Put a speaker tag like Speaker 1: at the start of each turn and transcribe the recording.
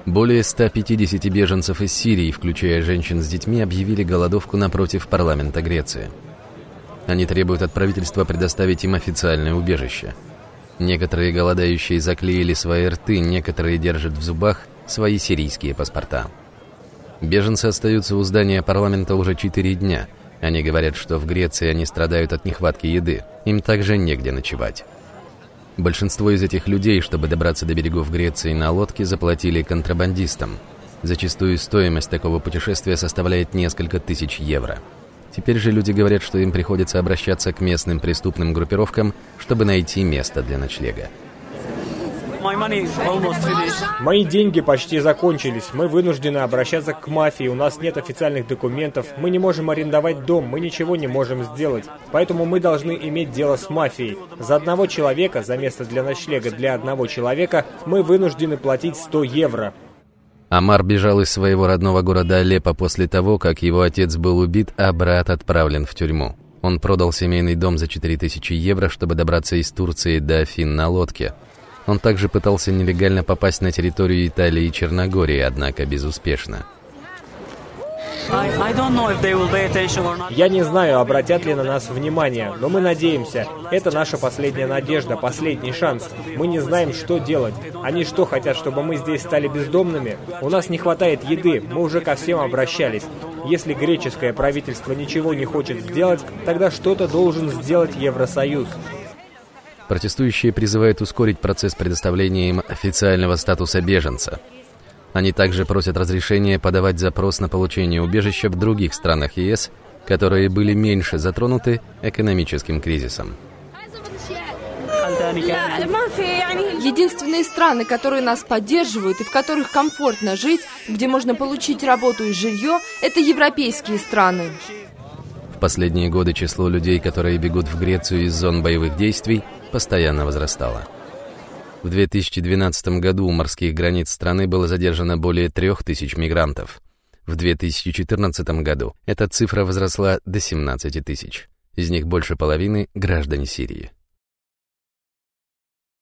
Speaker 1: Более 150 беженцев из Сирии, включая женщин с детьми, объявили голодовку напротив парламента Греции. Они требуют от правительства предоставить им официальное убежище. Некоторые голодающие заклеили свои рты, некоторые держат в зубах свои сирийские паспорта. Беженцы остаются у здания парламента уже 4 дня. Они говорят, что в Греции они страдают от нехватки еды. Им также негде ночевать. Большинство из этих людей, чтобы добраться до берегов Греции на лодке, заплатили контрабандистам. Зачастую стоимость такого путешествия составляет несколько тысяч евро. Теперь же люди говорят, что им приходится обращаться к местным преступным группировкам, чтобы найти место для ночлега.
Speaker 2: Мои деньги почти закончились. Мы вынуждены обращаться к мафии. У нас нет официальных документов. Мы не можем арендовать дом. Мы ничего не можем сделать. Поэтому мы должны иметь дело с мафией. За одного человека, за место для ночлега для одного человека, мы вынуждены платить 100 евро.
Speaker 1: Амар бежал из своего родного города Алеппо после того, как его отец был убит, а брат отправлен в тюрьму. Он продал семейный дом за 4000 евро, чтобы добраться из Турции до Афин на лодке. Он также пытался нелегально попасть на территорию Италии и Черногории, однако безуспешно.
Speaker 2: Я не знаю, обратят ли на нас внимание, но мы надеемся. Это наша последняя надежда, последний шанс. Мы не знаем, что делать. Они что, хотят, чтобы мы здесь стали бездомными? У нас не хватает еды, мы уже ко всем обращались. Если греческое правительство ничего не хочет сделать, тогда что-то должен сделать Евросоюз.
Speaker 1: Протестующие призывают ускорить процесс предоставления им официального статуса беженца. Они также просят разрешения подавать запрос на получение убежища в других странах ЕС, которые были меньше затронуты экономическим кризисом.
Speaker 3: Единственные страны, которые нас поддерживают и в которых комфортно жить, где можно получить работу и жилье, это европейские страны.
Speaker 1: В последние годы число людей, которые бегут в Грецию из зон боевых действий, постоянно возрастало. В 2012 году у морских границ страны было задержано более 3000 мигрантов. В 2014 году эта цифра возросла до 17 тысяч. Из них больше половины – граждане Сирии.